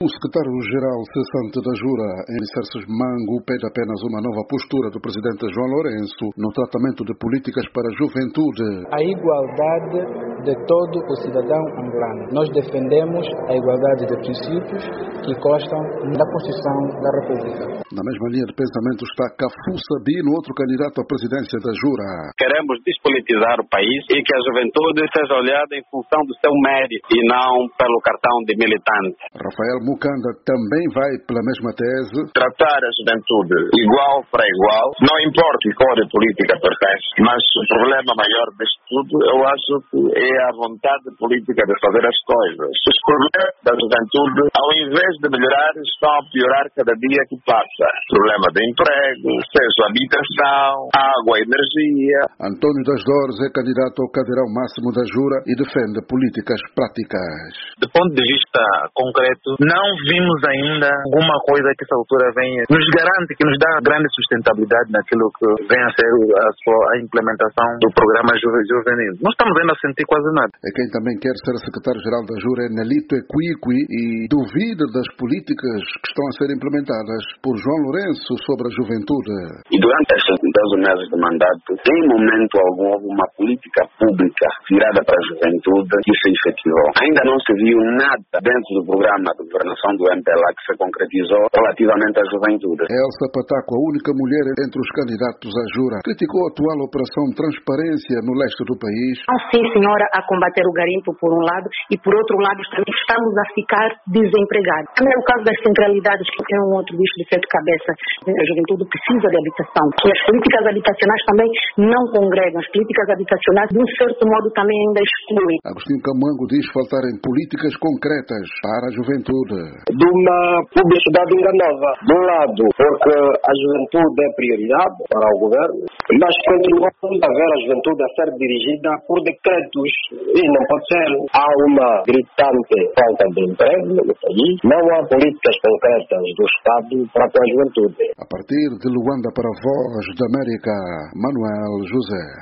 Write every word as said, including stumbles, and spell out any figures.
O secretário-geral cessante da Jura, em Alicerces Mango, pede apenas uma nova postura do presidente João Lourenço no tratamento de políticas para a juventude. A igualdade de todo o cidadão angolano. Nós defendemos a igualdade de princípios que constam da Constituição da República. Na mesma linha de pensamento está Cafu Sabino, outro candidato à presidência da Jura. Queremos despolitizar o país e que a juventude seja olhada em função do seu mérito e não pelo cartão de militante. Rafael Mukanda também vai pela mesma tese. Tratar a juventude igual para igual, não importa que cor de política pertence, mas o problema maior disto tudo, eu acho que é a vontade política de fazer as coisas. Os problemas da juventude, ao invés de melhorar, estão a piorar cada dia que passa. Problema de emprego, acesso à habitação, água, energia. António das Dores é candidato ao cadeirão máximo da Jura e defende políticas práticas. Do ponto de vista concreto, não vimos ainda alguma coisa que essa altura venha, nos garante, que nos dá grande sustentabilidade naquilo que vem a ser a, sua, a implementação do programa Juve, Juvenil. Não estamos ainda a sentir quase nada. É quem também quer ser secretário-geral da Jura é Nelito Equiqui e duvida das políticas que estão a ser implementadas por João Lourenço sobre a juventude. E durante estes doze meses de mandato, em momento algum, houve uma política pública virada para a juventude que se efetivou. Ainda não se viu nada dentro do programa de governação do M P L A que se concretizou relativamente à juventude. Elsa Pataco, a única mulher entre os candidatos à Jura, criticou a atual operação Transparência no leste do país. Não, sim, senhora, a combater o garimpo por um lado e por outro lado também estamos a ficar desempregados. Também é o caso das centralidades, que tem um outro bicho de sete cabeças. A juventude precisa de habitação. E as políticas habitacionais também não congregam. As políticas habitacionais, de um certo modo, também ainda excluem. Agostinho Camango diz faltarem políticas concretas para a juventude. De uma publicidade enganosa, de um lado, porque a juventude é prioridade para o governo, mas continuamos a ver a juventude a ser dirigida por decretos e não pode ser. Há uma gritante falta de emprego no país, não há políticas concretas do Estado para a juventude. A partir de Luanda para a Voz da América, Manuel José.